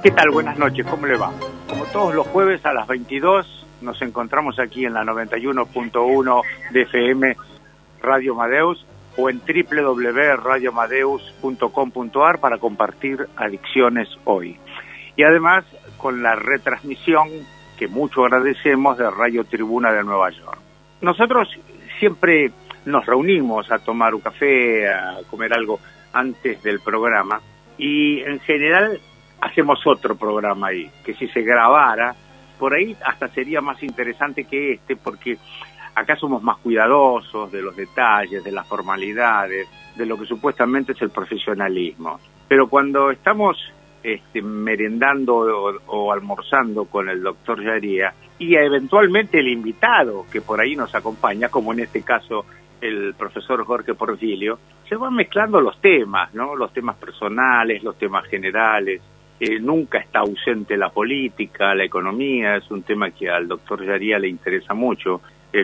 ¿Qué tal? Buenas noches, ¿cómo le va? Como todos los jueves a las 22 nos encontramos aquí en la 91.1 de FM Radio Amadeus o en www.radioamadeus.com.ar para compartir Adicciones Hoy. Y además con la retransmisión que mucho agradecemos de Radio Tribuna de Nueva York. Nosotros siempre nos reunimos a tomar un café, a comer algo antes del programa y en general hacemos otro programa ahí, que si se grabara, por ahí hasta sería más interesante que este, porque acá somos más cuidadosos de los detalles, de las formalidades, de lo que supuestamente es el profesionalismo. Pero cuando estamos merendando o almorzando con el doctor Yaría y eventualmente el invitado que por ahí nos acompaña, como en este caso el profesor Jorge Porfilio, se van mezclando los temas, ¿no? Los temas personales, los temas generales. Nunca está ausente la política, la economía, es un tema que al doctor Yaría le interesa mucho,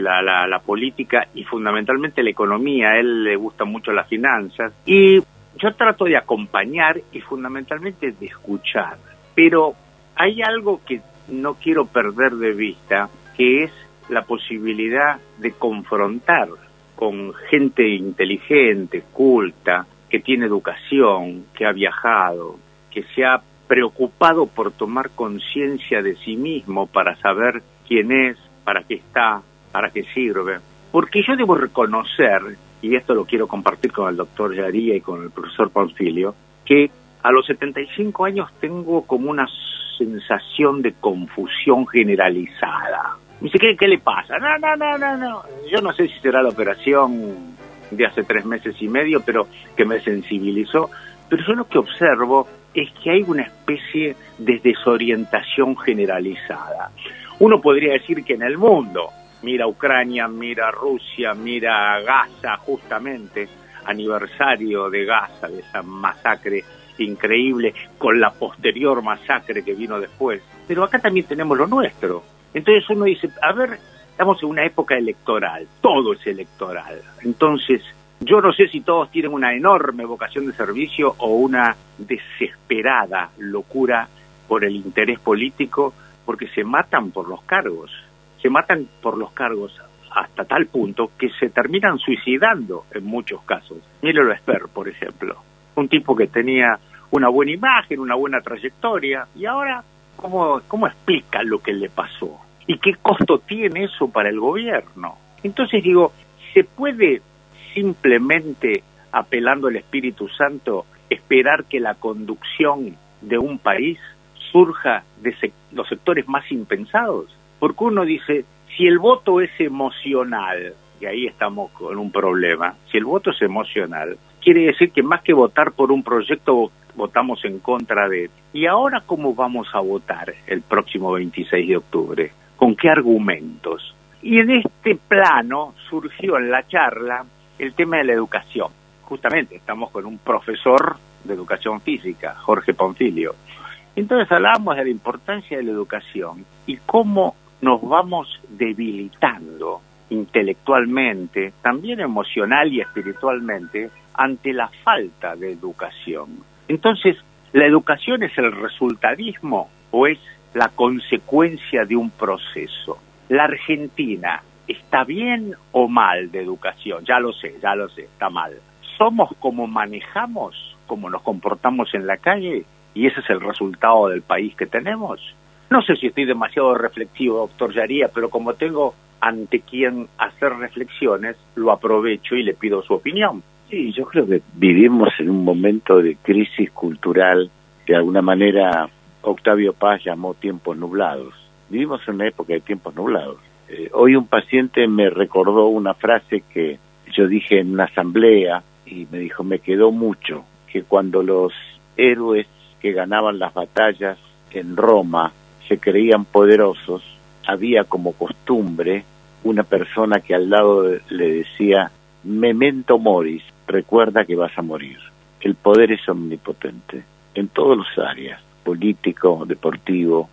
la política y fundamentalmente la economía, a él le gustan mucho las finanzas, y yo trato de acompañar y fundamentalmente de escuchar, pero hay algo que no quiero perder de vista, que es la posibilidad de confrontar con gente inteligente, culta, que tiene educación, que ha viajado, que se ha preocupado por tomar conciencia de sí mismo para saber quién es, para qué está, para qué sirve. Porque yo debo reconocer, y esto lo quiero compartir con el doctor Yaría y con el profesor Porfilio, que a los 75 años tengo como una sensación de confusión generalizada. Me dice, ¿qué le pasa? No. Yo no sé si será la operación de hace 3 meses y medio, pero que me sensibilizó. Pero yo lo que observo es que hay una especie de desorientación generalizada. Uno podría decir que en el mundo, mira Ucrania, mira Rusia, mira Gaza, justamente, aniversario de Gaza, de esa masacre increíble, con la posterior masacre que vino después. Pero acá también tenemos lo nuestro. Entonces uno dice, a ver, estamos en una época electoral, todo es electoral. Entonces, yo no sé si todos tienen una enorme vocación de servicio o una desesperada locura por el interés político, porque se matan por los cargos. Se matan por los cargos hasta tal punto que se terminan suicidando en muchos casos. Míralo a Esper, por ejemplo. Un tipo que tenía una buena imagen, una buena trayectoria, y ahora, ¿cómo explica lo que le pasó? ¿Y qué costo tiene eso para el gobierno? Entonces digo, ¿se puede simplemente, apelando al Espíritu Santo, esperar que la conducción de un país surja de los sectores más impensados? Porque uno dice, si el voto es emocional, y ahí estamos con un problema, si el voto es emocional, quiere decir que más que votar por un proyecto, votamos en contra de él. ¿Y ahora cómo vamos a votar el próximo 26 de octubre? ¿Con qué argumentos? Y en este plano surgió en la charla el tema de la educación. Justamente estamos con un profesor de educación física, Jorge Porfilio. Entonces hablábamos de la importancia de la educación y cómo nos vamos debilitando intelectualmente, también emocional y espiritualmente, ante la falta de educación. Entonces, ¿la educación es el resultadismo o es la consecuencia de un proceso? La Argentina, ¿está bien o mal de educación? Ya lo sé, está mal. ¿Somos como manejamos, como nos comportamos en la calle? ¿Y ese es el resultado del país que tenemos? No sé si estoy demasiado reflexivo, doctor Yaría, pero como tengo ante quien hacer reflexiones, lo aprovecho y le pido su opinión. Sí, yo creo que vivimos en un momento de crisis cultural que de alguna manera Octavio Paz llamó tiempos nublados. Vivimos en una época de tiempos nublados. Hoy un paciente me recordó una frase que yo dije en una asamblea y me dijo, me quedó mucho, que cuando los héroes que ganaban las batallas en Roma se creían poderosos, había como costumbre una persona que al lado le decía, memento moris, recuerda que vas a morir. El poder es omnipotente en todas las áreas, político, deportivo,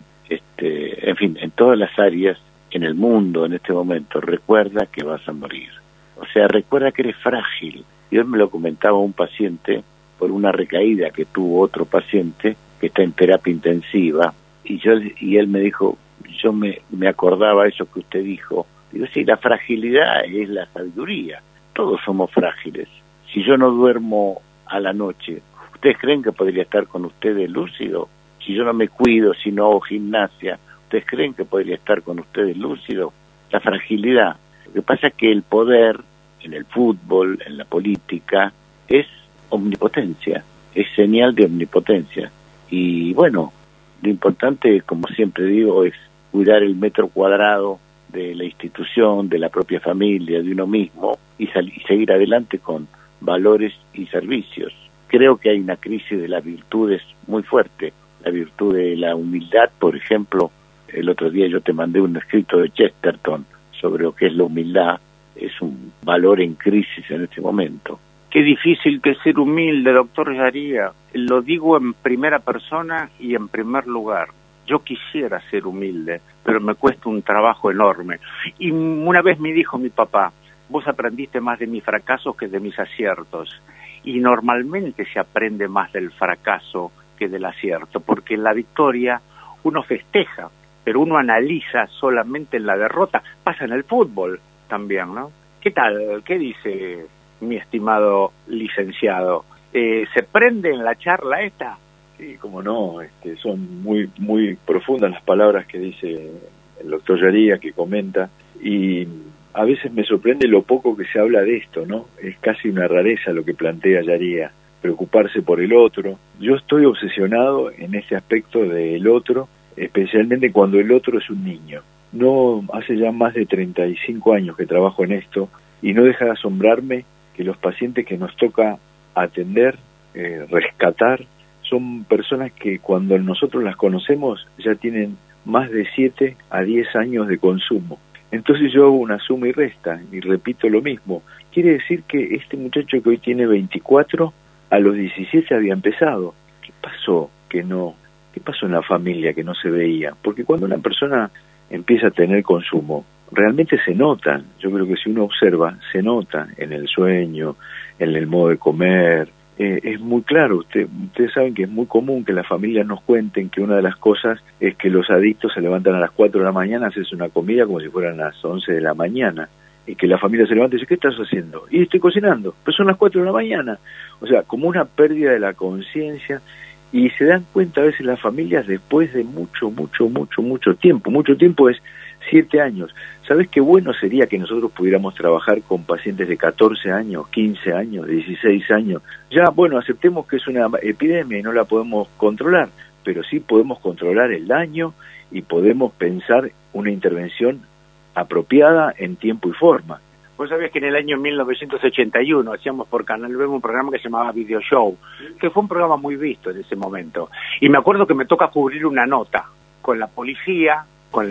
en fin, en todas las áreas en el mundo en este momento. Recuerda que vas a morir. O sea, recuerda que eres frágil. Y hoy me lo comentaba un paciente por una recaída que tuvo otro paciente que está en terapia intensiva, y él me dijo, yo me acordaba eso que usted dijo. Digo, sí, la fragilidad es la sabiduría, todos somos frágiles. Si yo no duermo a la noche, ¿ustedes creen que podría estar con ustedes lúcido? Si yo no me cuido, si no hago gimnasia, ¿ustedes creen que podría estar con ustedes lúcido? La fragilidad. Lo que pasa es que el poder, en el fútbol, en la política, es omnipotencia, es señal de omnipotencia. Y bueno, lo importante, como siempre digo, es cuidar el metro cuadrado de la institución, de la propia familia, de uno mismo, y seguir adelante con valores y servicios. Creo que hay una crisis de las virtudes muy fuerte. La virtud de la humildad, por ejemplo, el otro día yo te mandé un escrito de Chesterton sobre lo que es la humildad, es un valor en crisis en este momento. Qué difícil que es ser humilde, doctor Yaría. Lo digo en primera persona y en primer lugar. Yo quisiera ser humilde, pero me cuesta un trabajo enorme. Y una vez me dijo mi papá, vos aprendiste más de mis fracasos que de mis aciertos. Y normalmente se aprende más del fracaso que del acierto, porque en la victoria uno festeja, pero uno analiza solamente en la derrota. Pasa en el fútbol también, ¿no? ¿Qué tal? ¿Qué dice mi estimado licenciado? ¿Se prende en la charla esta? Sí, como no, son muy profundas las palabras que dice el doctor Yaría, que comenta, y a veces me sorprende lo poco que se habla de esto, ¿no? Es casi una rareza lo que plantea Yaría, preocuparse por el otro. Yo estoy obsesionado en ese aspecto del otro, especialmente cuando el otro es un niño. No, hace ya más de 35 años que trabajo en esto, y no deja de asombrarme que los pacientes que nos toca atender, rescatar, son personas que cuando nosotros las conocemos ya tienen más de 7 a 10 años de consumo. Entonces yo hago una suma y resta y repito lo mismo. Quiere decir que este muchacho que hoy tiene 24, a los 17 había empezado. ¿Qué pasó que no? ¿Qué pasó en la familia que no se veía? Porque cuando una persona empieza a tener consumo, realmente se notan. Yo creo que si uno observa, se nota en el sueño, en el modo de comer. Es muy claro, ustedes saben que es muy común que las familias nos cuenten que una de las cosas es que los adictos se levantan a las 4 de la mañana, hacen una comida como si fueran las 11 de la mañana, y que la familia se levanta y dice, ¿qué estás haciendo? Y estoy cocinando, pero son las 4 de la mañana. O sea, como una pérdida de la conciencia, y se dan cuenta a veces las familias después de mucho tiempo. Mucho tiempo es 7 años. ¿Sabes qué bueno sería que nosotros pudiéramos trabajar con pacientes de 14 años, 15 años, 16 años? Ya, bueno, aceptemos que es una epidemia y no la podemos controlar, pero sí podemos controlar el daño y podemos pensar una intervención apropiada en tiempo y forma. Vos sabés que en el año 1981 hacíamos por Canal B un programa que se llamaba Video Show, que fue un programa muy visto en ese momento. Y me acuerdo que me toca cubrir una nota con la policía, con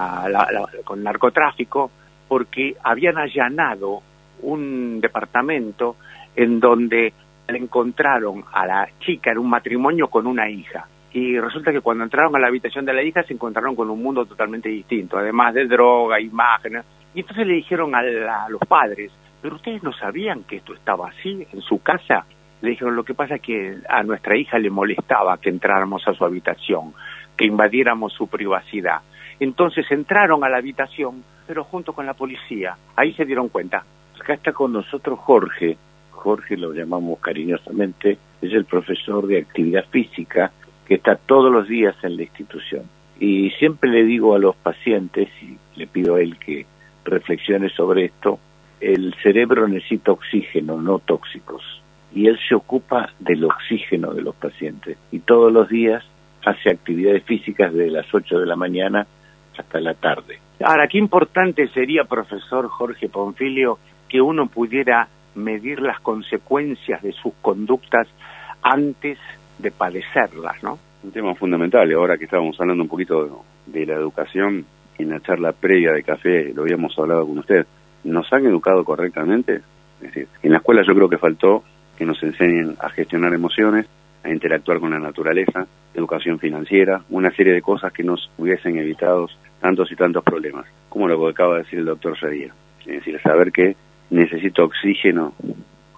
con narcotráfico, porque habían allanado un departamento en donde le encontraron a la chica en un matrimonio con una hija. Y resulta que cuando entraron a la habitación de la hija se encontraron con un mundo totalmente distinto, además de droga, imágenes. Y entonces le dijeron a los padres, ¿pero ustedes no sabían que esto estaba así en su casa? Le dijeron, lo que pasa es que a nuestra hija le molestaba que entráramos a su habitación, que invadiéramos su privacidad. Entonces entraron a la habitación, pero junto con la policía. Ahí se dieron cuenta. Acá está con nosotros Jorge lo llamamos cariñosamente, es el profesor de actividad física que está todos los días en la institución. Y siempre le digo a los pacientes, y le pido a él que reflexione sobre esto, el cerebro necesita oxígeno, no tóxicos. Y él se ocupa del oxígeno de los pacientes. Y todos los días hace actividades físicas desde las 8 de la mañana hasta la tarde. Ahora, qué importante sería, profesor Jorge Ponfilio, que uno pudiera medir las consecuencias de sus conductas antes de padecerlas, ¿no? Un tema fundamental, ahora que estábamos hablando un poquito de la educación, en la charla previa de café lo habíamos hablado con usted, ¿nos han educado correctamente? Es decir, en la escuela yo creo que faltó que nos enseñen a gestionar emociones, a interactuar con la naturaleza, educación financiera, una serie de cosas que nos hubiesen evitado tantos y tantos problemas, como lo que acaba de decir el doctor Yaría. Es decir, saber que necesito oxígeno para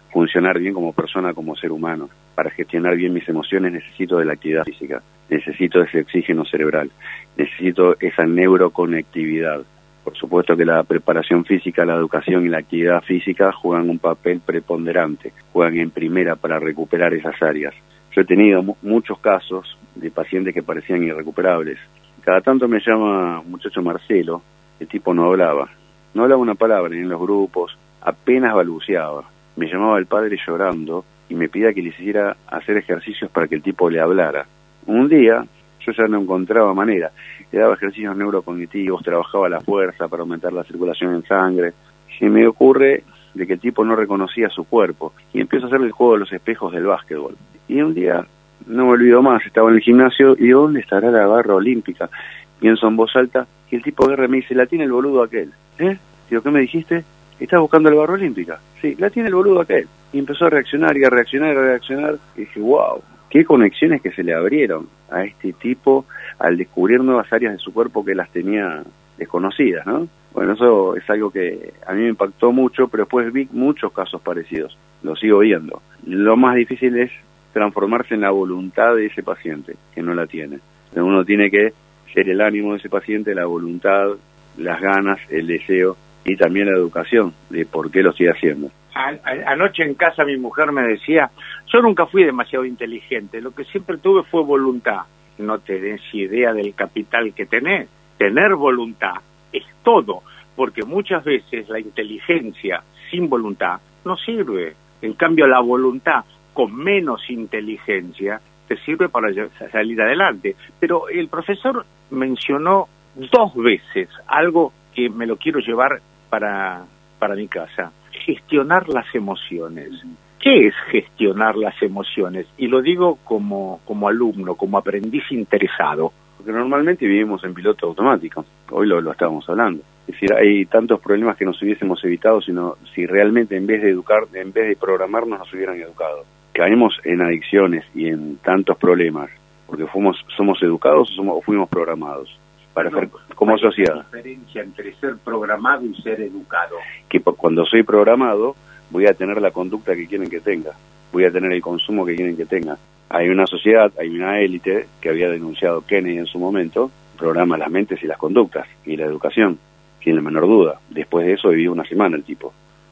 funcionar bien como persona, como ser humano. Para gestionar bien mis emociones necesito de la actividad física, necesito ese oxígeno cerebral, necesito esa neuroconectividad. Por supuesto que la preparación física, la educación y la actividad física juegan un papel preponderante, juegan en primera para recuperar esas áreas. Yo he tenido muchos casos de pacientes que parecían irrecuperables. Cada tanto me llama un muchacho Marcelo, el tipo no hablaba una palabra ni en los grupos, apenas balbuceaba. Me llamaba el padre llorando y me pedía que le hiciera hacer ejercicios para que el tipo le hablara. Un día yo ya no encontraba manera, le daba ejercicios neurocognitivos, trabajaba la fuerza para aumentar la circulación en sangre. Se me ocurre de que el tipo no reconocía su cuerpo y empiezo a hacer el juego de los espejos del básquetbol. Y un día, no me olvido más, estaba en el gimnasio y digo, ¿dónde estará la barra olímpica? Pienso en voz alta y el tipo agarra y me dice, la tiene el boludo aquel. Digo, ¿qué me dijiste? ¿Estás buscando la barra olímpica? Sí, la tiene el boludo aquel. Y empezó a reaccionar y a reaccionar y a reaccionar. Y dije, wow, qué conexiones que se le abrieron a este tipo al descubrir nuevas áreas de su cuerpo que las tenía desconocidas, ¿no? Bueno, eso es algo que a mí me impactó mucho, pero después vi muchos casos parecidos. Lo sigo viendo. Lo más difícil es transformarse en la voluntad de ese paciente, que no la tiene. Uno tiene que ser el ánimo de ese paciente, la voluntad, las ganas, el deseo y también la educación de por qué lo estoy haciendo. Anoche en casa mi mujer me decía, yo nunca fui demasiado inteligente, lo que siempre tuve fue voluntad. No tenés idea del capital que tenés. Tener voluntad es todo, porque muchas veces la inteligencia sin voluntad no sirve. En cambio, la voluntad con menos inteligencia te sirve para salir adelante. Pero el profesor mencionó 2 veces algo que me lo quiero llevar para mi casa. Gestionar las emociones. ¿Qué es gestionar las emociones? Y lo digo como alumno, como aprendiz interesado. Porque normalmente vivimos en piloto automático. Hoy lo estábamos hablando. Es decir, hay tantos problemas que nos hubiésemos evitado si realmente en vez de educar, en vez de programarnos, nos hubieran educado. Caemos en adicciones y en tantos problemas porque somos educados o fuimos programados para ser como sociedad. ¿Cuál es la diferencia entre ser programado y ser educado? Que cuando soy programado voy a tener la conducta que quieren que tenga, voy a tener el consumo que quieren que tenga. Hay una sociedad, hay una élite que había denunciado Kennedy en su momento, programa las mentes y las conductas y la educación, sin la menor duda. Después de eso vivió una semana el tipo.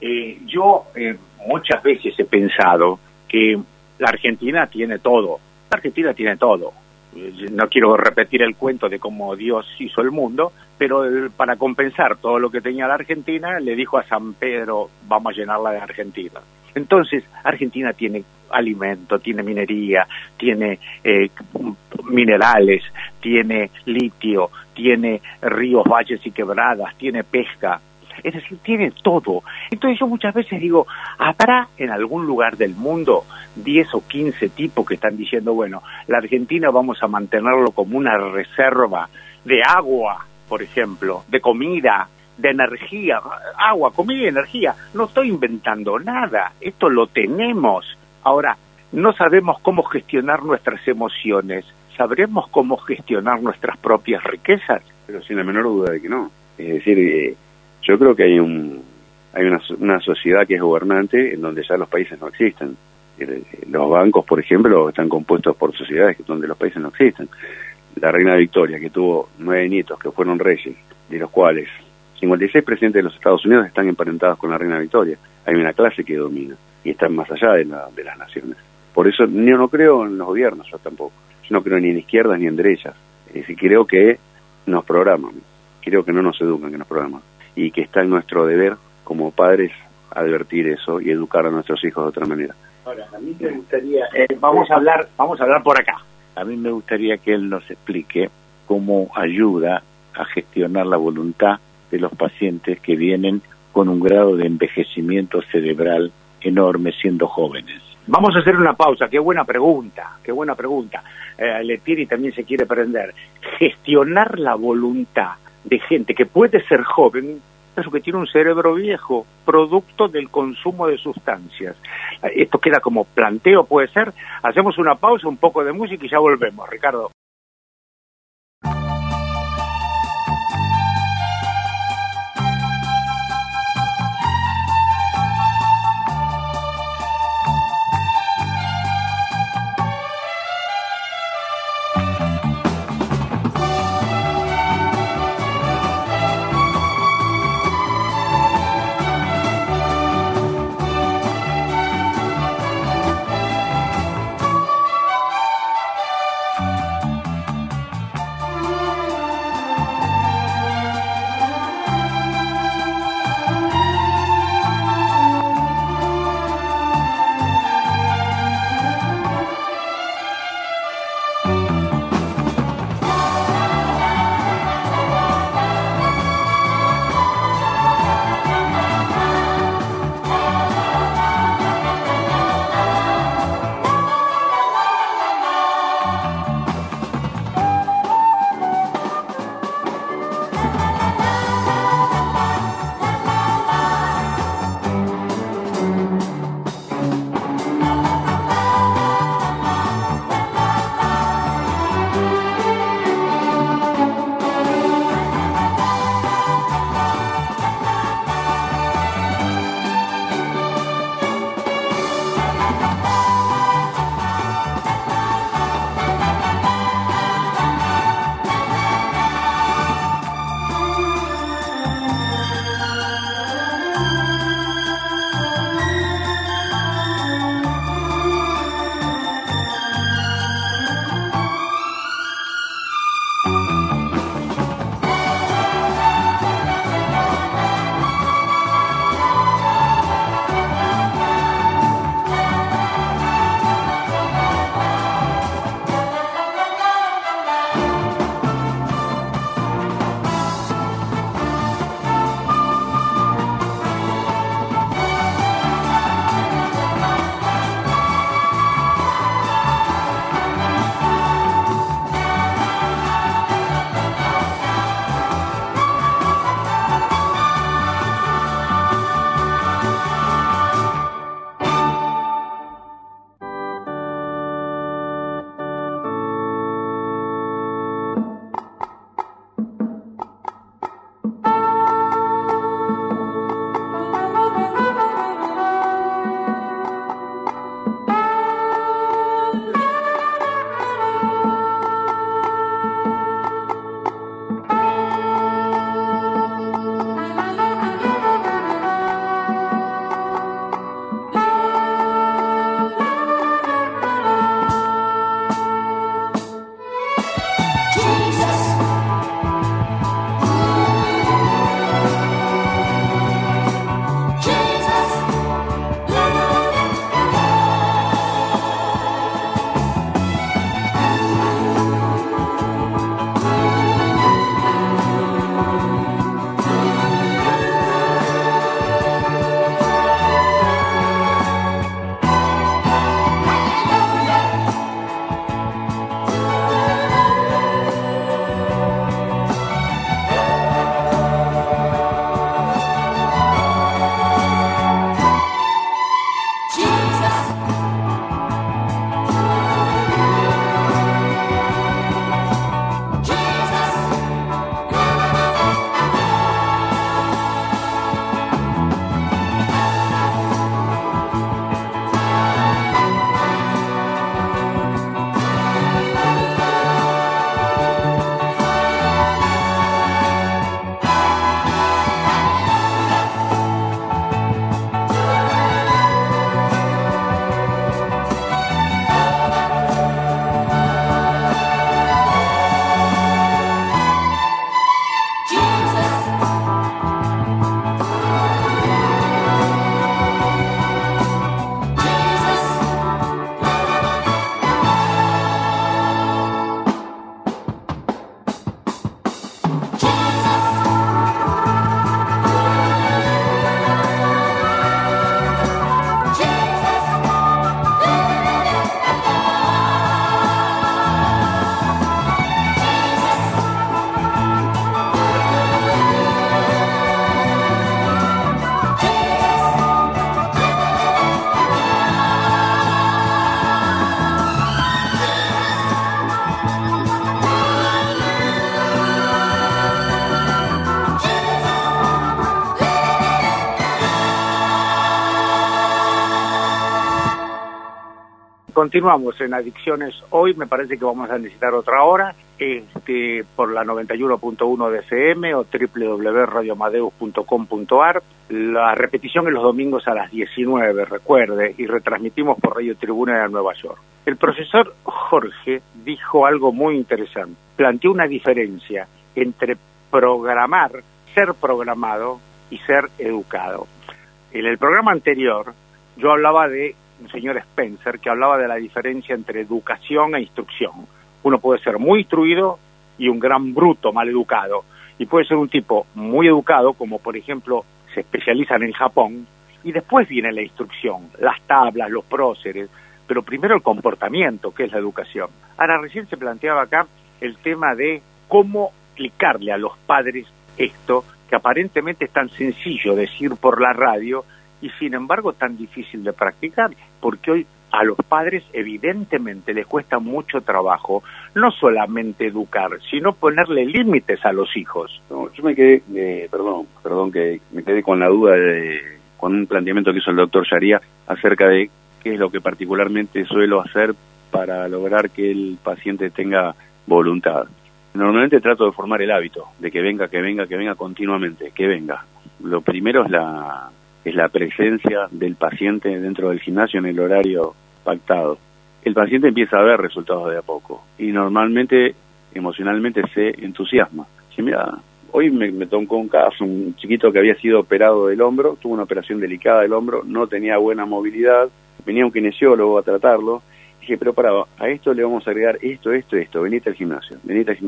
Yo muchas veces he pensado que la Argentina tiene todo. La Argentina tiene todo. No quiero repetir el cuento de cómo Dios hizo el mundo, pero para compensar todo lo que tenía la Argentina, le dijo a San Pedro, vamos a llenarla de Argentina. Entonces, Argentina tiene alimento, tiene minería, tiene minerales, tiene litio, tiene ríos, valles y quebradas, tiene pesca. Es decir, tiene todo. Entonces yo muchas veces digo, ¿habrá en algún lugar del mundo 10 o 15 tipos que están diciendo, bueno, la Argentina vamos a mantenerlo como una reserva de agua, por ejemplo, de comida, de energía, agua, comida y energía? No estoy inventando nada, esto lo tenemos. Ahora, no sabemos cómo gestionar nuestras emociones, ¿sabremos cómo gestionar nuestras propias riquezas? Pero sin la menor duda de que no. Es decir, yo creo que hay una sociedad que es gobernante en donde ya los países no existen. Los bancos, por ejemplo, están compuestos por sociedades donde los países no existen. La reina Victoria, que tuvo 9 nietos que fueron reyes, de los cuales 56 presidentes de los Estados Unidos están emparentados con la reina Victoria. Hay una clase que domina y están más allá de las naciones. Por eso yo no creo en los gobiernos, yo tampoco. Yo no creo ni en izquierdas ni en derechas. Es decir, creo que nos programan. Creo que no nos educan, que nos programan. Y que está en nuestro deber como padres advertir eso y educar a nuestros hijos de otra manera. Ahora, a mí me gustaría... Vamos a hablar por acá. A mí me gustaría que él nos explique cómo ayuda a gestionar la voluntad de los pacientes que vienen con un grado de envejecimiento cerebral enorme siendo jóvenes. Vamos a hacer una pausa. Qué buena pregunta. Letieri también se quiere aprender. Gestionar la voluntad de gente que puede ser joven, pero que tiene un cerebro viejo, producto del consumo de sustancias. Esto queda como planteo, puede ser. Hacemos una pausa, un poco de música y ya volvemos, Ricardo. Continuamos en Adicciones Hoy. Me parece que vamos a necesitar otra hora por la 91.1 de FM o www.radioamadeus.com.ar. La repetición es los domingos a las 19, recuerde, y retransmitimos por Radio Tribuna de Nueva York. El profesor Jorge dijo algo muy interesante. Planteó una diferencia entre programar, ser programado y ser educado. En el programa anterior yo hablaba de un señor Spencer que hablaba de la diferencia entre educación e instrucción. Uno puede ser muy instruido y un gran bruto mal educado, y puede ser un tipo muy educado, como por ejemplo se especializan en Japón, y después viene la instrucción, las tablas, los próceres, pero primero el comportamiento, que es la educación. Ahora, recién se planteaba acá el tema de cómo explicarle a los padres esto, que aparentemente es tan sencillo decir por la radio, y sin embargo tan difícil de practicar, porque hoy a los padres evidentemente les cuesta mucho trabajo, no solamente educar, sino ponerle límites a los hijos. No, yo me quedé, perdón, que me quedé con la duda con un planteamiento que hizo el doctor Sharia acerca de qué es lo que particularmente suelo hacer para lograr que el paciente tenga voluntad. Normalmente trato de formar el hábito, de que venga continuamente, que venga. Lo primero es la presencia del paciente dentro del gimnasio en el horario pactado. El paciente empieza a ver resultados de a poco y normalmente emocionalmente se entusiasma. Si mira, hoy me tocó un caso, un chiquito que había sido operado del hombro, tuvo una operación delicada del hombro, no tenía buena movilidad, venía un kinesiólogo a tratarlo. Dije, pero a esto le vamos a agregar esto, venite al gimnasio.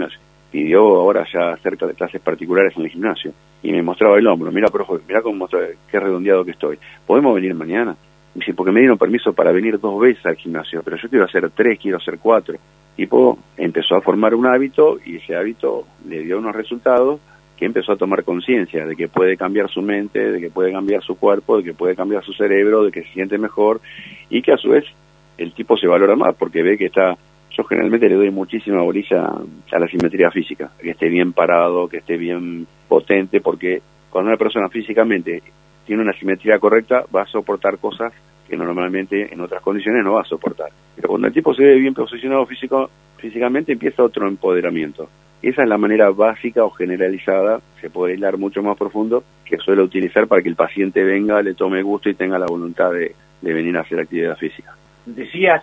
Pidió ahora ya cerca de clases particulares en el gimnasio y me mostraba el hombro. Mira, profe, mira cómo qué redondeado que estoy. ¿Podemos venir mañana? Me dice, porque me dieron permiso para venir 2 veces al gimnasio, pero yo quiero hacer 3, quiero hacer 4. Tipo, empezó a formar un hábito y ese hábito le dio unos resultados que empezó a tomar conciencia de que puede cambiar su mente, de que puede cambiar su cuerpo, de que puede cambiar su cerebro, de que se siente mejor y que a su vez el tipo se valora más porque ve que está... Yo generalmente le doy muchísima bolilla a la simetría física, que esté bien parado, que esté bien potente, porque cuando una persona físicamente tiene una simetría correcta, va a soportar cosas que normalmente en otras condiciones no va a soportar. Pero cuando el tipo se ve bien posicionado físicamente, empieza otro empoderamiento. Esa es la manera básica o generalizada, se puede hilar mucho más profundo, que suelo utilizar para que el paciente venga, le tome gusto y tenga la voluntad de venir a hacer actividad física. Decías,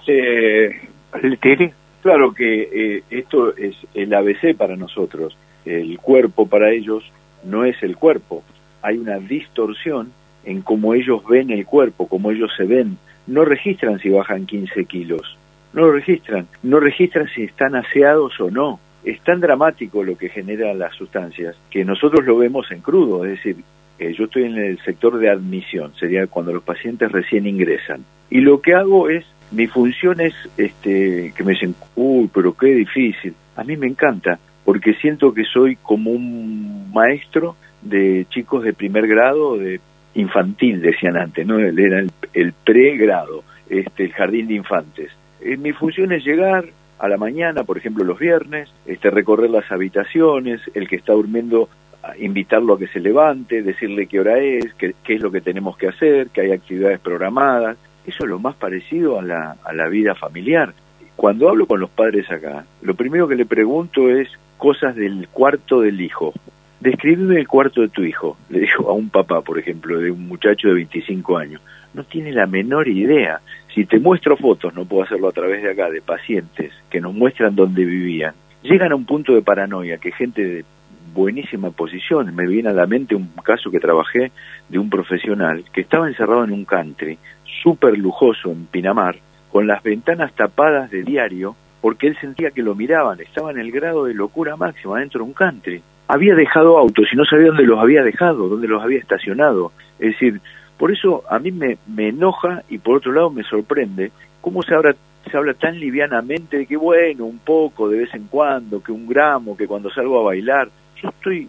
Leteri. Claro que esto es el ABC para nosotros. El cuerpo para ellos no es el cuerpo. Hay una distorsión en cómo ellos ven el cuerpo, cómo ellos se ven. No registran si bajan 15 kilos. No lo registran. No registran si están aseados o no. Es tan dramático lo que generan las sustancias que nosotros lo vemos en crudo. Es decir, yo estoy en el sector de admisión. Sería cuando los pacientes recién ingresan. Y lo que hago es... Mi función es que me dicen, pero qué difícil. A mí me encanta, porque siento que soy como un maestro de chicos de primer grado, de infantil, decían antes, ¿no? Era el pregrado, el jardín de infantes. Mi función es llegar a la mañana, por ejemplo los viernes, recorrer las habitaciones, el que está durmiendo, invitarlo a que se levante, decirle qué hora es, qué es lo que tenemos que hacer, que hay actividades programadas. Eso es lo más parecido a la vida familiar. Cuando hablo con los padres acá, lo primero que le pregunto es cosas del cuarto del hijo. Descríbeme el cuarto de tu hijo, le digo a un papá, por ejemplo, de un muchacho de 25 años. No tiene la menor idea. Si te muestro fotos, no puedo hacerlo a través de acá, de pacientes que nos muestran dónde vivían, llegan a un punto de paranoia que gente de buenísima posición, me viene a la mente un caso que trabajé de un profesional que estaba encerrado en un country súper lujoso en Pinamar, con las ventanas tapadas de diario, porque él sentía que lo miraban, estaba en el grado de locura máxima dentro de un country. Había dejado autos y no sabía dónde los había dejado, dónde los había estacionado. Es decir, por eso a mí me enoja y por otro lado me sorprende cómo se habla tan livianamente de que bueno, un poco de vez en cuando, que 1 gramo, que cuando salgo a bailar. Yo estoy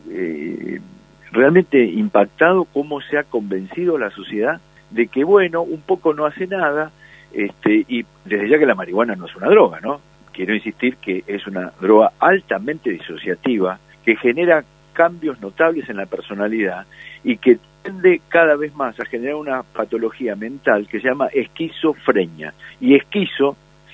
realmente impactado cómo se ha convencido la sociedad de que bueno, un poco no hace nada, y desde ya que la marihuana no es una droga, ¿no? Quiero insistir que es una droga altamente disociativa, que genera cambios notables en la personalidad y que tiende cada vez más a generar una patología mental que se llama esquizofrenia. Y esquizo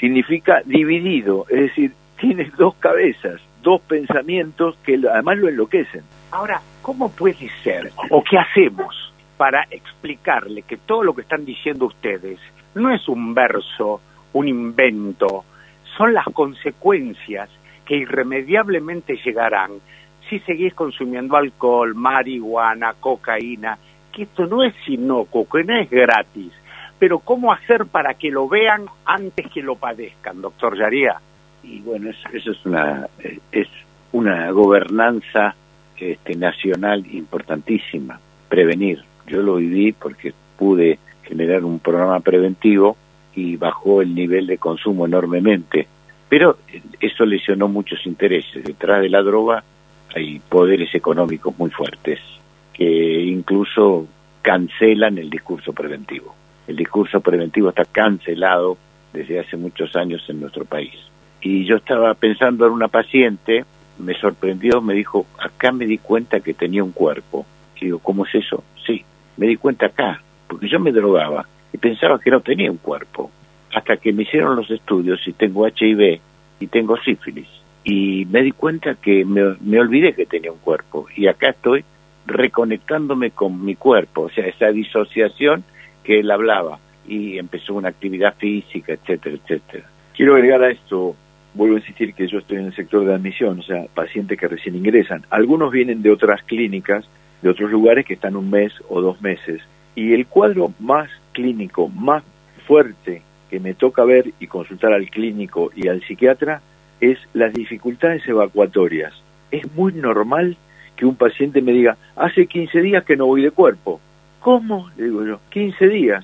significa dividido, es decir, tiene dos cabezas, dos pensamientos que además lo enloquecen. Ahora, ¿cómo puede ser o qué hacemos para explicarle que todo lo que están diciendo ustedes no es un verso, un invento, son las consecuencias que irremediablemente llegarán si seguís consumiendo alcohol, marihuana, cocaína, que esto no es inocuo, que no es gratis? Pero ¿cómo hacer para que lo vean antes que lo padezcan, doctor Yaría? Y bueno, eso es una gobernanza nacional importantísima, prevenir. Yo lo viví porque pude generar un programa preventivo y bajó el nivel de consumo enormemente, pero eso lesionó muchos intereses. Detrás de la droga hay poderes económicos muy fuertes que incluso cancelan el discurso preventivo. El discurso preventivo está cancelado desde hace muchos años en nuestro país. Y yo estaba pensando en una paciente, me sorprendió, me dijo, acá me di cuenta que tenía un cuerpo. Y digo, ¿cómo es eso? Sí, me di cuenta acá, porque yo me drogaba y pensaba que no tenía un cuerpo, hasta que me hicieron los estudios y tengo HIV y tengo sífilis. Y me di cuenta que me olvidé que tenía un cuerpo, y acá estoy reconectándome con mi cuerpo, o sea, esa disociación que él hablaba, y empezó una actividad física, etcétera, etcétera. Quiero agregar a esto, vuelvo a insistir que yo estoy en el sector de admisión, o sea, pacientes que recién ingresan. Algunos vienen de otras clínicas, de otros lugares que están 1 mes o 2 meses, y el cuadro más clínico, más fuerte que me toca ver y consultar al clínico y al psiquiatra es las dificultades evacuatorias. Es muy normal que un paciente me diga, hace 15 días que no voy de cuerpo. ¿Cómo? Le digo yo, 15 días.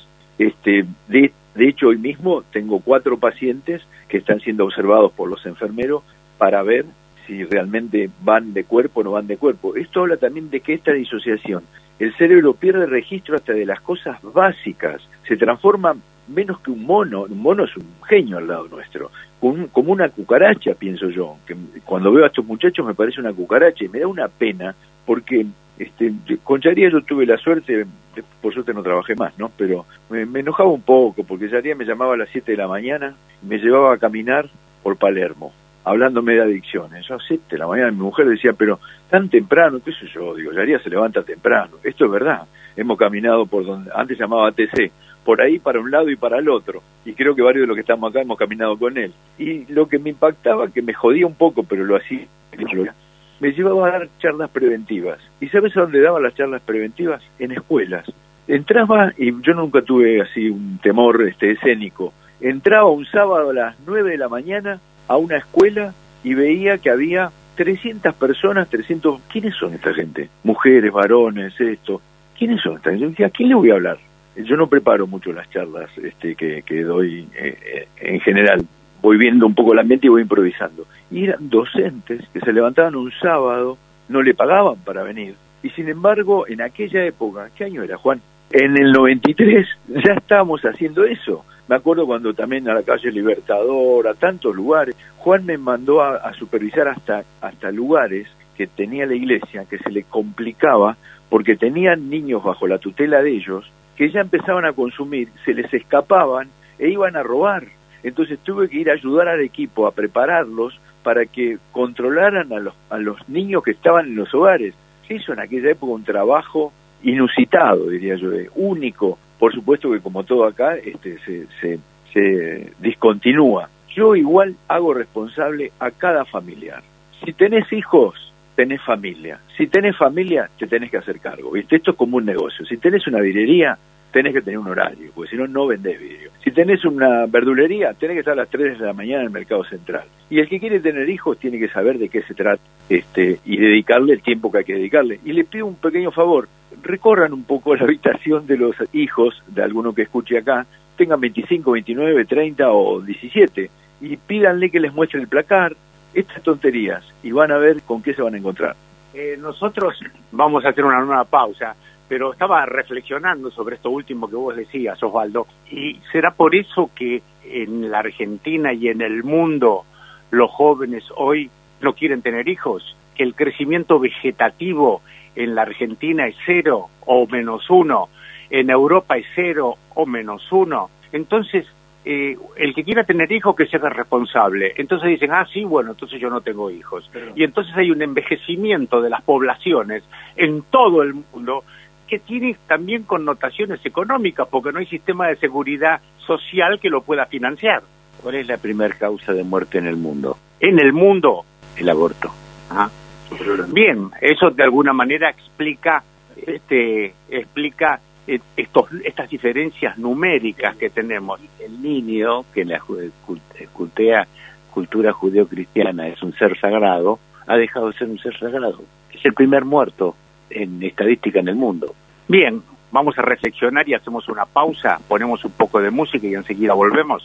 De hecho, hoy mismo tengo 4 pacientes que están siendo observados por los enfermeros para ver si realmente van de cuerpo o no van de cuerpo. Esto habla también de que esta disociación, el cerebro pierde registro hasta de las cosas básicas, se transforma menos que un mono es un genio al lado nuestro, como una cucaracha, pienso yo, que cuando veo a estos muchachos me parece una cucaracha y me da una pena, porque con Yaría yo tuve la suerte, por suerte no trabajé más, ¿no? Pero me enojaba un poco, porque Yaría me llamaba a las 7 de la mañana y me llevaba a caminar por Palermo, hablándome de adicciones. Yo a 7 de la mañana mi mujer decía, pero tan temprano, qué sé yo, digo, Yaría se levanta temprano, esto es verdad. Hemos caminado por donde antes llamaba ATC, por ahí para un lado y para el otro, y creo que varios de los que estamos acá hemos caminado con él. Y lo que me impactaba, que me jodía un poco, pero lo hacía, me llevaba a dar charlas preventivas. ¿Y sabes a dónde daba las charlas preventivas? En escuelas. Entraba, y yo nunca tuve así un temor escénico, entraba un sábado a las 9 de la mañana a una escuela y veía que había 300 personas, ¿quiénes son esta gente? Mujeres, varones, esto. ¿Quiénes son esta gente? Yo decía, ¿a quién le voy a hablar? Yo no preparo mucho las charlas que doy en general. Voy viendo un poco el ambiente y voy improvisando. Y eran docentes que se levantaban un sábado, no le pagaban para venir. Y sin embargo, en aquella época, ¿qué año era, Juan? En el 93 ya estábamos haciendo eso. Me acuerdo cuando también a la calle Libertador, a tantos lugares, Juan me mandó a supervisar hasta lugares que tenía la iglesia, que se le complicaba, porque tenían niños bajo la tutela de ellos, que ya empezaban a consumir, se les escapaban e iban a robar. Entonces tuve que ir a ayudar al equipo, a prepararlos para que controlaran a los niños que estaban en los hogares. Se hizo en aquella época un trabajo inusitado, diría yo, único. Por supuesto que como todo acá se discontinúa. Yo igual hago responsable a cada familiar. Si tenés hijos, tenés familia. Si tenés familia, te tenés que hacer cargo, ¿viste? Esto es como un negocio. Si tenés una vidriería, tenés que tener un horario, porque si no, no vendés vidrio. Si tenés una verdulería, tenés que estar a las 3 de la mañana en el mercado central. Y el que quiere tener hijos tiene que saber de qué se trata y dedicarle el tiempo que hay que dedicarle. Y les pido un pequeño favor, recorran un poco la habitación de los hijos de alguno que escuche acá, tengan 25, 29, 30 o 17, y pídanle que les muestre el placar, estas tonterías, y van a ver con qué se van a encontrar. Nosotros vamos a hacer una nueva pausa, pero estaba reflexionando sobre esto último que vos decías, Osvaldo, y será por eso que en la Argentina y en el mundo los jóvenes hoy no quieren tener hijos, que el crecimiento vegetativo en la Argentina es 0 o -1, en Europa es 0 o -1. Entonces, el que quiera tener hijos que se haga responsable. Entonces dicen, sí, bueno, entonces yo no tengo hijos. Y entonces hay un envejecimiento de las poblaciones en todo el mundo que tiene también connotaciones económicas, porque no hay sistema de seguridad social que lo pueda financiar. ¿Cuál es la primera causa de muerte en el mundo? En el mundo. El aborto. Bien, eso de alguna manera explica estas diferencias numéricas que tenemos. El niño, que en la cultura judeo-cristiana es un ser sagrado, ha dejado de ser un ser sagrado. Es el primer muerto en estadística en el mundo. Bien, vamos a reflexionar y hacemos una pausa, ponemos un poco de música y enseguida volvemos.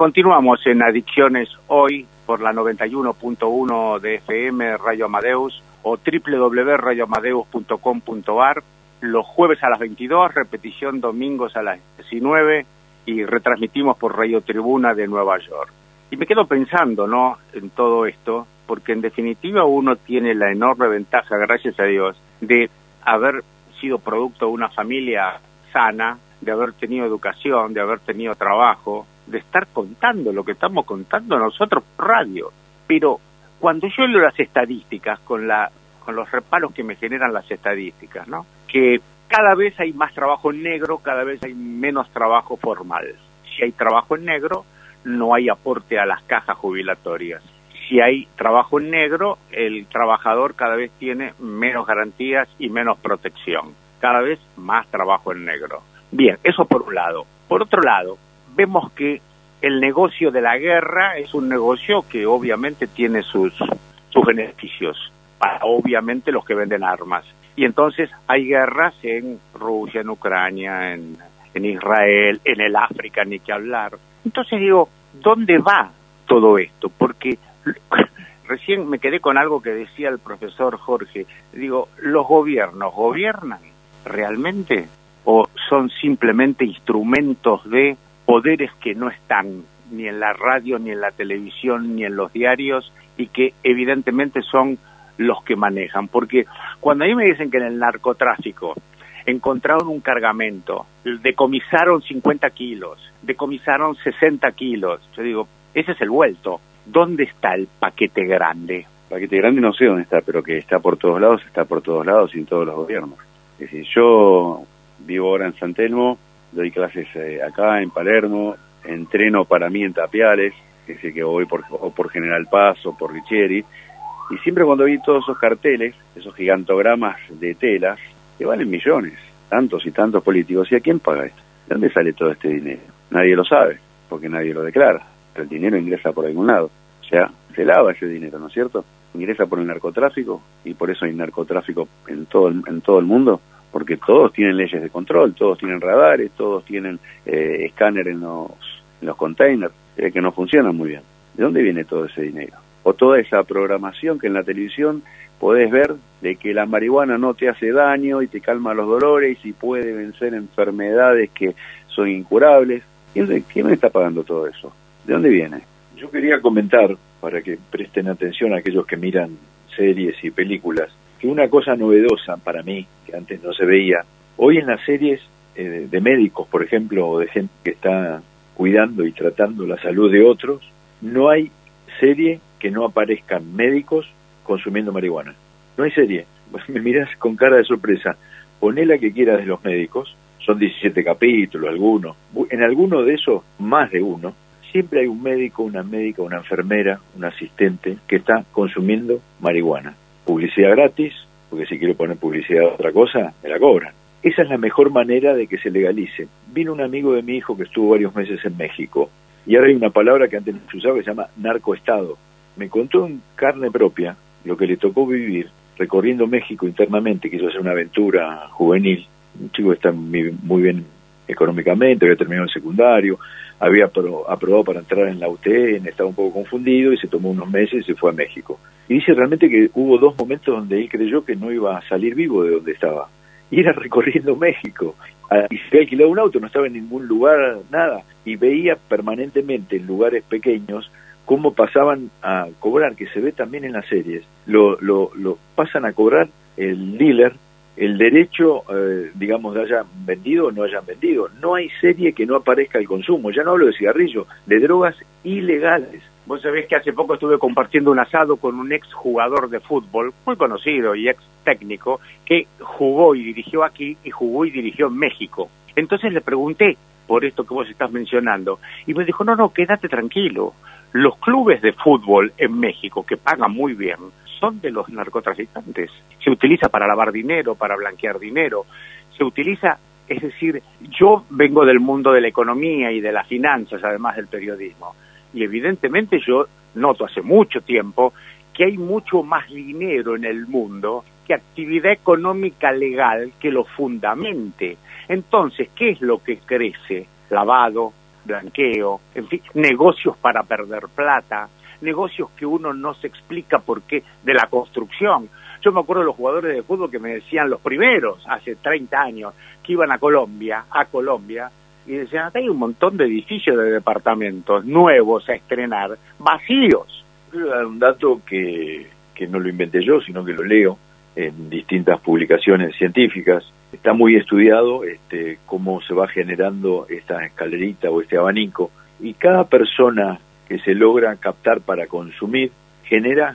continuamos en Adicciones Hoy por la 91.1 de FM Radio Amadeus o www.radioamadeus.com.ar, los jueves a las 22, repetición domingos a las 19 y retransmitimos por Radio Tribuna de Nueva York. Y me quedo pensando, ¿no?, en todo esto, porque en definitiva uno tiene la enorme ventaja, gracias a Dios, de haber sido producto de una familia sana, de haber tenido educación, de haber tenido trabajo, de estar contando lo que estamos contando nosotros por radio. Pero cuando yo leo las estadísticas, con los reparos que me generan las estadísticas, ¿no?, que cada vez hay más trabajo en negro, cada vez hay menos trabajo formal. Si hay trabajo en negro, no hay aporte a las cajas jubilatorias. Si hay trabajo en negro, el trabajador cada vez tiene menos garantías y menos protección. Cada vez más trabajo en negro. Bien, eso por un lado. Por otro lado, vemos que el negocio de la guerra es un negocio que obviamente tiene sus beneficios para obviamente los que venden armas. Y entonces hay guerras en Rusia, en Ucrania, en Israel, en el África, ni que hablar. Entonces digo, ¿dónde va todo esto? Porque recién me quedé con algo que decía el profesor Jorge. Digo, ¿los gobiernos gobiernan realmente o son simplemente instrumentos de poderes que no están ni en la radio, ni en la televisión, ni en los diarios y que evidentemente son los que manejan? Porque cuando a mí me dicen que en el narcotráfico encontraron un cargamento, decomisaron 50 kilos, decomisaron 60 kilos, yo digo, ese es el vuelto. ¿Dónde está el paquete grande? El paquete grande no sé dónde está, pero que está por todos lados y en todos los gobiernos. Es decir, yo vivo ahora en San Telmo, doy clases acá en Palermo, entreno para mí en Tapiales, es decir, que voy por General Paz o por Richieri, y siempre cuando vi todos esos carteles, esos gigantogramas de telas, que valen millones, tantos y tantos políticos, ¿y a quién paga esto? ¿De dónde sale todo este dinero? Nadie lo sabe, porque nadie lo declara, pero el dinero ingresa por algún lado, o sea, se lava ese dinero, ¿no es cierto? Ingresa por el narcotráfico, y por eso hay narcotráfico en todo el mundo, porque todos tienen leyes de control, todos tienen radares, todos tienen escáner en los containers, que no funcionan muy bien. ¿De dónde viene todo ese dinero? O toda esa programación que en la televisión podés ver de que la marihuana no te hace daño y te calma los dolores y puede vencer enfermedades que son incurables. ¿Quién está pagando todo eso? ¿De dónde viene? Yo quería comentar, para que presten atención a aquellos que miran series y películas, que una cosa novedosa para mí, que antes no se veía, hoy en las series de médicos, por ejemplo, o de gente que está cuidando y tratando la salud de otros, no hay serie que no aparezcan médicos consumiendo marihuana. No hay serie. Me miras con cara de sorpresa. Poné la que quieras de los médicos, son 17 capítulos, algunos. En alguno de esos, más de uno, siempre hay un médico, una médica, una enfermera, un asistente que está consumiendo marihuana. Publicidad gratis, porque si quiero poner publicidad de otra cosa, me la cobran. Esa es la mejor manera de que se legalice. Vino un amigo de mi hijo que estuvo varios meses en México, y ahora hay una palabra que antes no se usaba que se llama narcoestado. Me contó en carne propia lo que le tocó vivir recorriendo México internamente, quiso hacer una aventura juvenil. Un chico que está muy bien económicamente, había terminado el secundario, había aprobado para entrar en la UTN, estaba un poco confundido y se tomó unos meses y se fue a México. Y dice realmente que hubo 2 momentos donde él creyó que no iba a salir vivo de donde estaba. Y era recorriendo México. Y se había alquilado un auto, no estaba en ningún lugar, nada. Y veía permanentemente en lugares pequeños cómo pasaban a cobrar, que se ve también en las series, lo pasan a cobrar el dealer el derecho, digamos, de hayan vendido o no hayan vendido. No hay serie que no aparezca el consumo, ya no hablo de cigarrillos, de drogas ilegales. Vos sabés que hace poco estuve compartiendo un asado con un ex jugador de fútbol, muy conocido y ex técnico, que jugó y dirigió aquí y jugó y dirigió en México. Entonces le pregunté por esto que vos estás mencionando, y me dijo, no, quédate tranquilo. Los clubes de fútbol en México, que pagan muy bien, son de los narcotraficantes. Se utiliza para lavar dinero, para blanquear dinero. Se utiliza, es decir, yo vengo del mundo de la economía y de las finanzas, además del periodismo. Y evidentemente yo noto hace mucho tiempo que hay mucho más dinero en el mundo que actividad económica legal que lo fundamente. Entonces, ¿qué es lo que crece? Lavado, blanqueo, en fin, negocios para perder plata, negocios que uno no se explica por qué, de la construcción. Yo me acuerdo de los jugadores de fútbol que me decían, los primeros, hace 30 años, que iban a Colombia, y decían, acá hay un montón de edificios de departamentos nuevos a estrenar, vacíos. Quiero dar un dato que no lo inventé yo, sino que lo leo en distintas publicaciones científicas. Está muy estudiado cómo se va generando esta escalerita o este abanico, y cada persona que se logra captar para consumir genera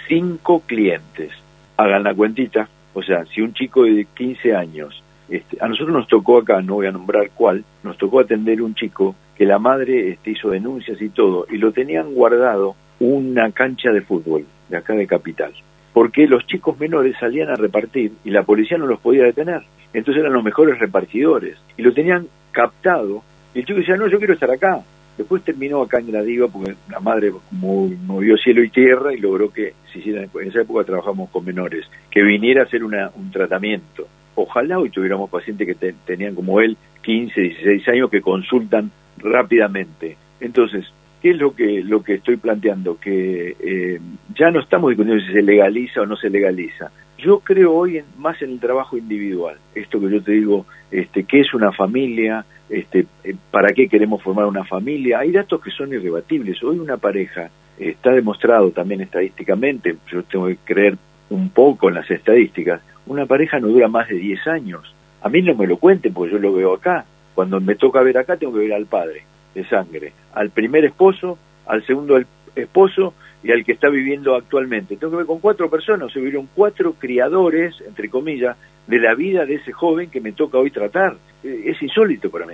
5 clientes. Hagan la cuentita, o sea, si un chico de 15 años, a nosotros nos tocó acá, no voy a nombrar cuál, nos tocó atender un chico que la madre hizo denuncias y todo, y lo tenían guardado una cancha de fútbol de acá de Capital, porque los chicos menores salían a repartir y la policía no los podía detener, entonces eran los mejores repartidores, y lo tenían captado, y el chico decía, no, yo quiero estar acá. Después terminó acá en Gradiva porque la madre movió cielo y tierra y logró que se hiciera. En esa época trabajamos con menores, que viniera a hacer un tratamiento. Ojalá hoy tuviéramos pacientes que tenían como él 15, 16 años que consultan rápidamente. Entonces, ¿qué es lo que estoy planteando? Que ya no estamos discutiendo si se legaliza o no se legaliza. Yo creo hoy más en el trabajo individual. Esto que yo te digo, ¿qué es una familia? ¿Para qué queremos formar una familia? Hay datos que son irrebatibles. Hoy una pareja, está demostrado también estadísticamente, yo tengo que creer un poco en las estadísticas, una pareja no dura más de 10 años. A mí no me lo cuenten porque yo lo veo acá. Cuando me toca ver acá tengo que ver al padre de sangre, al primer esposo, al segundo esposo y al que está viviendo actualmente. Tengo que ver con 4 personas, se vieron 4 criadores, entre comillas, de la vida de ese joven que me toca hoy tratar. Es insólito para mí.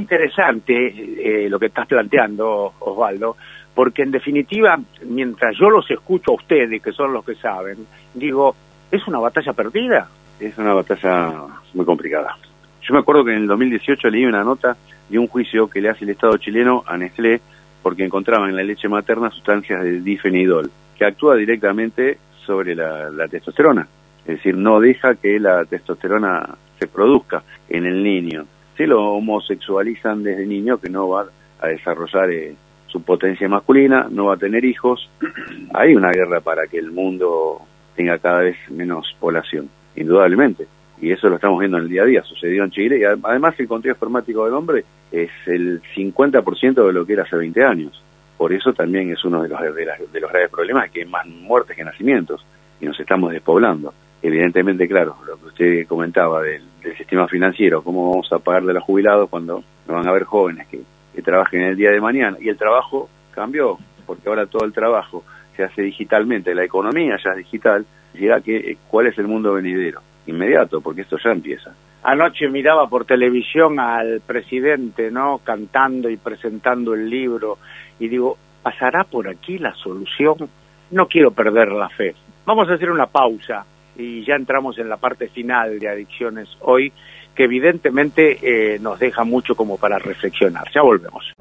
Interesante lo que estás planteando, Osvaldo, porque en definitiva, mientras yo los escucho a ustedes, que son los que saben, digo, ¿es una batalla perdida? Es una batalla muy complicada. Yo me acuerdo que en el 2018 leí una nota de un juicio que le hace el Estado chileno a Nestlé porque encontraba en la leche materna sustancias de difenidol, que actúa directamente sobre la testosterona. Es decir, no deja que la testosterona se produzca en el niño. Se lo homosexualizan desde niño, que no va a desarrollar su potencia masculina, no va a tener hijos. Hay una guerra para que el mundo tenga cada vez menos población, indudablemente. Y eso lo estamos viendo en el día a día, sucedió en Chile. Y además el conteo espermático del hombre es el 50% de lo que era hace 20 años. Por eso también es uno de los graves problemas, que hay más muertes que nacimientos, y nos estamos despoblando. Evidentemente, claro, lo que usted comentaba del sistema financiero, cómo vamos a pagar de los jubilados cuando no van a haber jóvenes que trabajen el día de mañana. Y el trabajo cambió, porque ahora todo el trabajo se hace digitalmente, la economía ya es digital. Dirá que ¿cuál es el mundo venidero? Inmediato, porque esto ya empieza. Anoche miraba por televisión al presidente, ¿no?, cantando y presentando el libro, y digo, ¿pasará por aquí la solución? No quiero perder la fe. Vamos a hacer una pausa y ya entramos en la parte final de Adicciones Hoy, que evidentemente nos deja mucho como para reflexionar. Ya volvemos.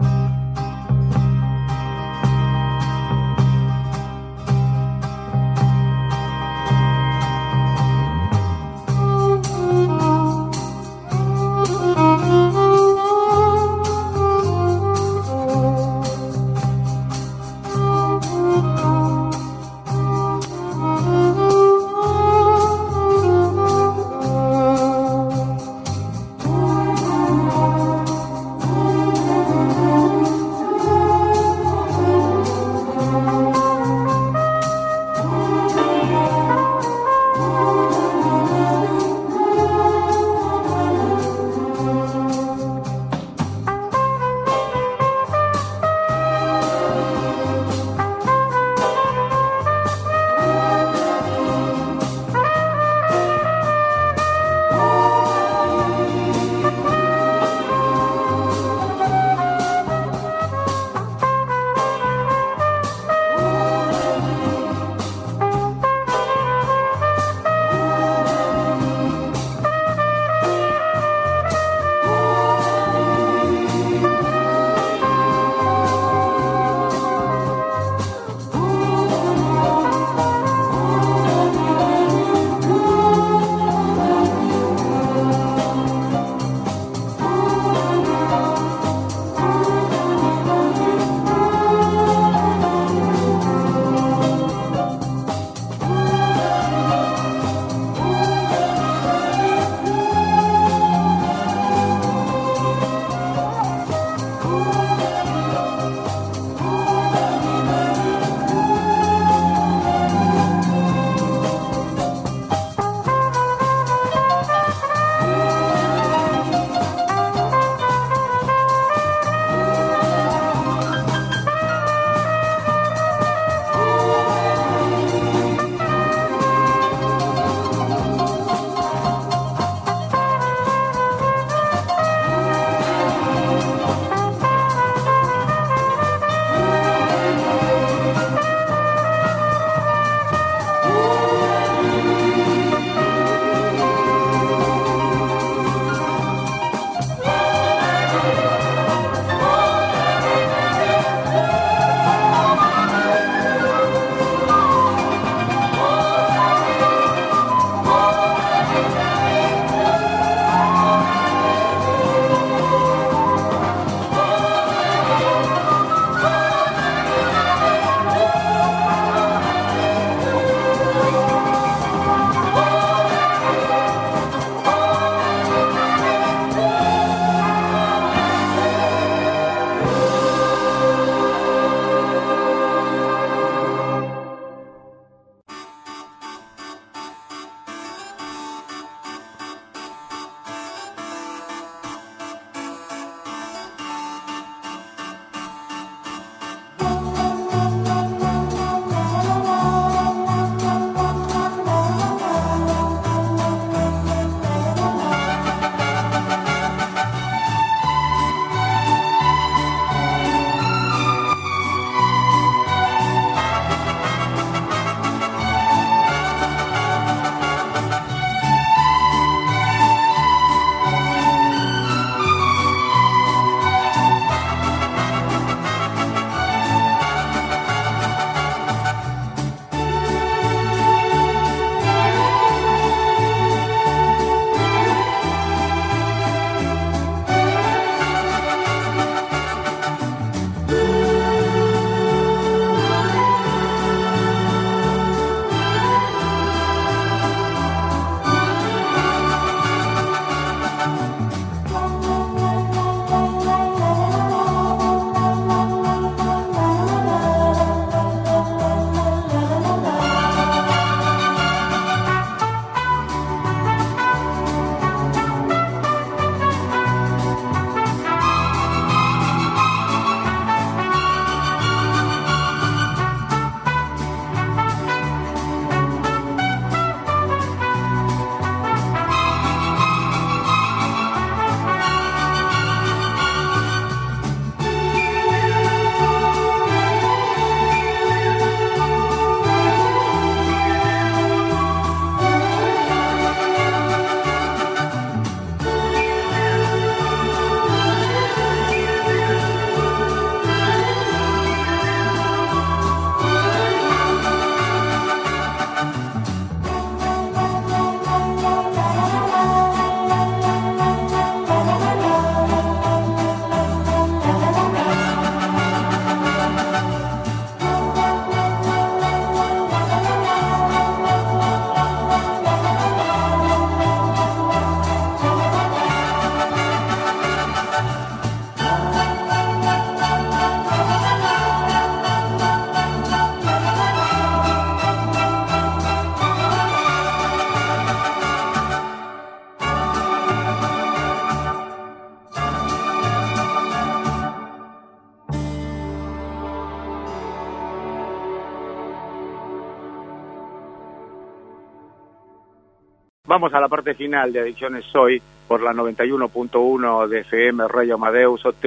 Vamos a la parte final de Adicciones Hoy por la 91.1 de FM Radio Amadeus o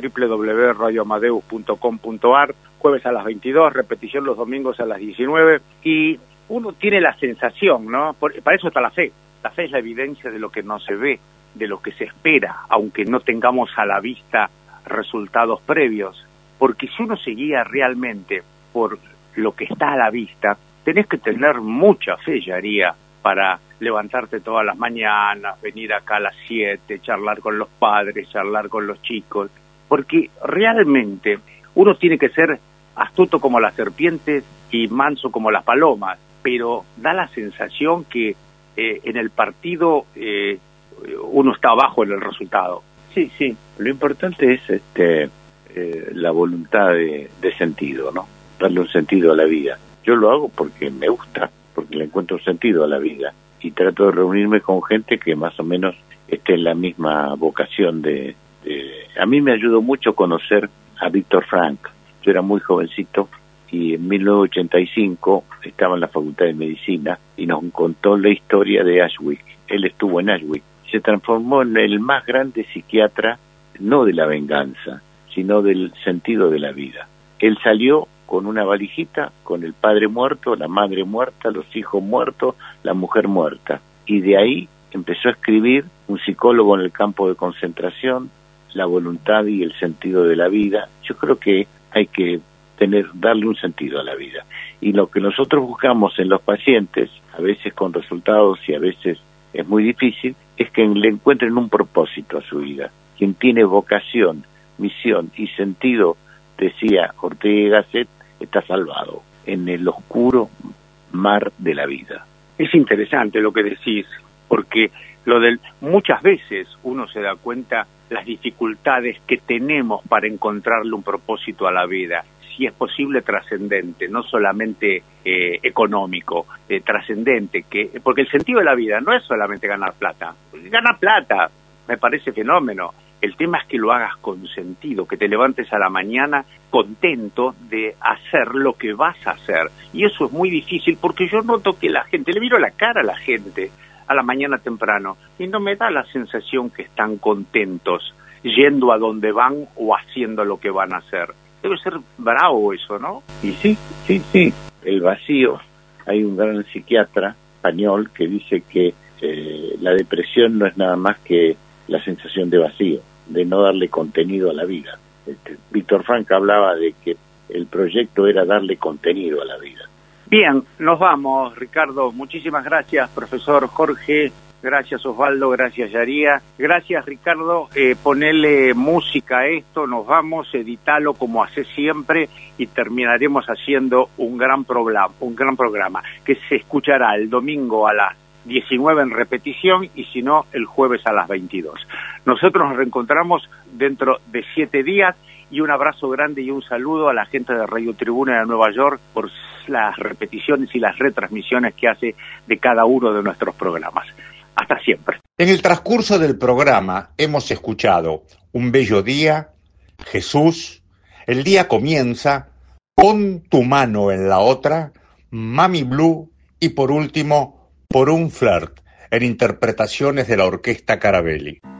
www.radioamadeus.com.ar, jueves a las 22, repetición los domingos a las 19, y uno tiene la sensación, ¿no? Para eso está la fe. La fe es la evidencia de lo que no se ve, de lo que se espera, aunque no tengamos a la vista resultados previos. Porque si uno se guía realmente por lo que está a la vista, tenés que tener mucha fe, Yaría, para levantarte todas las mañanas, venir acá a las 7, charlar con los padres, charlar con los chicos, porque realmente uno tiene que ser astuto como las serpientes y manso como las palomas, pero da la sensación que en el partido uno está abajo en el resultado. Sí, lo importante es la voluntad de sentido, ¿no? Darle un sentido a la vida. Yo lo hago porque me gusta, porque le encuentro un sentido a la vida, y trato de reunirme con gente que más o menos esté en la misma vocación A mí me ayudó mucho conocer a Víctor Frank. Yo era muy jovencito y en 1985 estaba en la Facultad de Medicina y nos contó la historia de Auschwitz. Él estuvo en Auschwitz. Se transformó en el más grande psiquiatra, no de la venganza, sino del sentido de la vida. Él salió con una valijita, con el padre muerto, la madre muerta, los hijos muertos, la mujer muerta. Y de ahí empezó a escribir Un psicólogo en el campo de concentración, La voluntad y el sentido de la vida. Yo creo que hay que darle un sentido a la vida. Y lo que nosotros buscamos en los pacientes, a veces con resultados y a veces es muy difícil, es que le encuentren un propósito a su vida. Quien tiene vocación, misión y sentido, decía Ortega y Gasset, está salvado en el oscuro mar de la vida. Es interesante lo que decís, porque muchas veces uno se da cuenta las dificultades que tenemos para encontrarle un propósito a la vida, si es posible trascendente, no solamente económico, trascendente, porque el sentido de la vida no es solamente ganar plata. Ganar plata me parece fenómeno. El tema es que lo hagas con sentido, que te levantes a la mañana contento de hacer lo que vas a hacer. Y eso es muy difícil porque yo noto que la gente, le miro la cara a la gente a la mañana temprano y no me da la sensación que están contentos yendo a donde van o haciendo lo que van a hacer. Debe ser bravo eso, ¿no? Y sí, el vacío. Hay un gran psiquiatra español que dice que la depresión no es nada más que la sensación de vacío, de no darle contenido a la vida. Víctor Frank hablaba de que el proyecto era darle contenido a la vida. Bien, nos vamos, Ricardo. Muchísimas gracias, profesor Jorge. Gracias, Osvaldo. Gracias, Yaría. Gracias, Ricardo. Ponele música a esto. Nos vamos, editalo como hace siempre y terminaremos haciendo un gran programa que se escuchará el domingo a las 19 en repetición y si no, el jueves a las 22. Nosotros nos reencontramos dentro de 7 días y un abrazo grande y un saludo a la gente de Radio Tribuna de Nueva York por las repeticiones y las retransmisiones que hace de cada uno de nuestros programas. Hasta siempre. En el transcurso del programa hemos escuchado Un bello día, Jesús, El día comienza, Pon tu mano en la otra, Mami Blue y por último, Por un flirt, en interpretaciones de la Orquesta Carabelli.